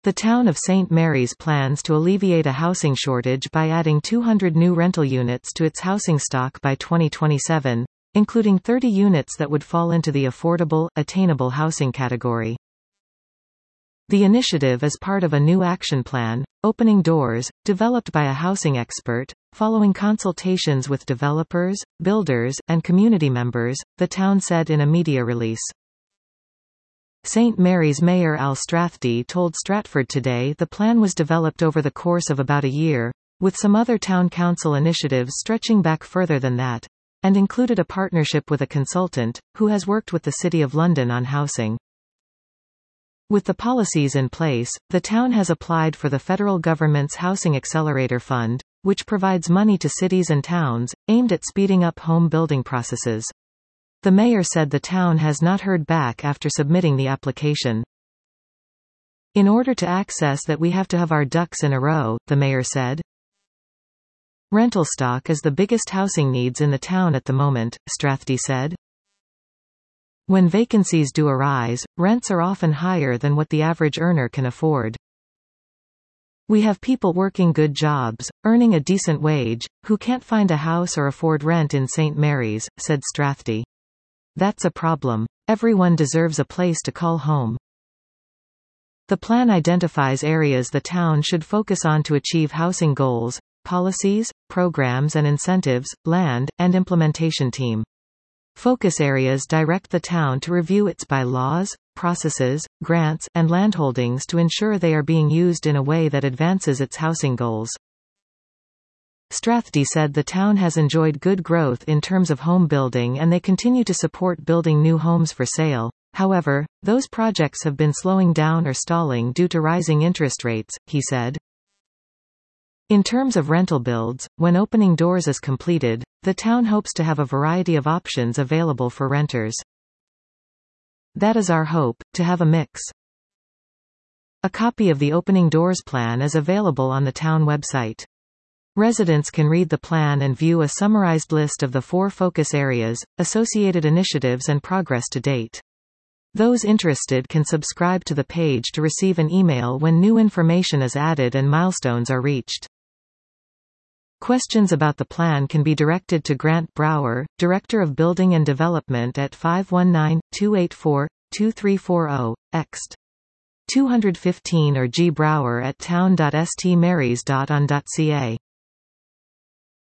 The town of St. Mary's plans to alleviate a housing shortage by adding 200 new rental units to its housing stock by 2027, including 30 units that would fall into the affordable, attainable housing category. The initiative is part of a new action plan, Opening Doors, developed by a housing expert, following consultations with developers, builders, and community members, the town said in a media release. St. Mary's Mayor Al Strathdy told Stratford Today the plan was developed over the course of about a year, with some other town council initiatives stretching back further than that, and included a partnership with a consultant, who has worked with the City of London on housing. With the policies in place, the town has applied for the federal government's Housing Accelerator Fund, which provides money to cities and towns, aimed at speeding up home building processes. The mayor said the town has not heard back after submitting the application. In order to access that, we have to have our ducks in a row, the mayor said. Rental stock is the biggest housing needs in the town at the moment, Strathdy said. When vacancies do arise, rents are often higher than what the average earner can afford. We have people working good jobs, earning a decent wage, who can't find a house or afford rent in St. Mary's, said Strathdy. That's a problem. Everyone deserves a place to call home. The plan identifies areas the town should focus on to achieve housing goals, policies, programs and incentives, land, and implementation team. Focus areas direct the town to review its bylaws, processes, grants, and landholdings to ensure they are being used in a way that advances its housing goals. Strathdy said the town has enjoyed good growth in terms of home building and they continue to support building new homes for sale. However, those projects have been slowing down or stalling due to rising interest rates, he said. In terms of rental builds, when Opening Doors is completed, the town hopes to have a variety of options available for renters. That is our hope, to have a mix. A copy of the Opening Doors plan is available on the town website. Residents can read the plan and view a summarized list of the 4 focus areas, associated initiatives and progress to date. Those interested can subscribe to the page to receive an email when new information is added and milestones are reached. Questions about the plan can be directed to Grant Brower, Director of Building and Development at 519-284-2340, ext. 215 or G. Brower at town.stmarys.on.ca.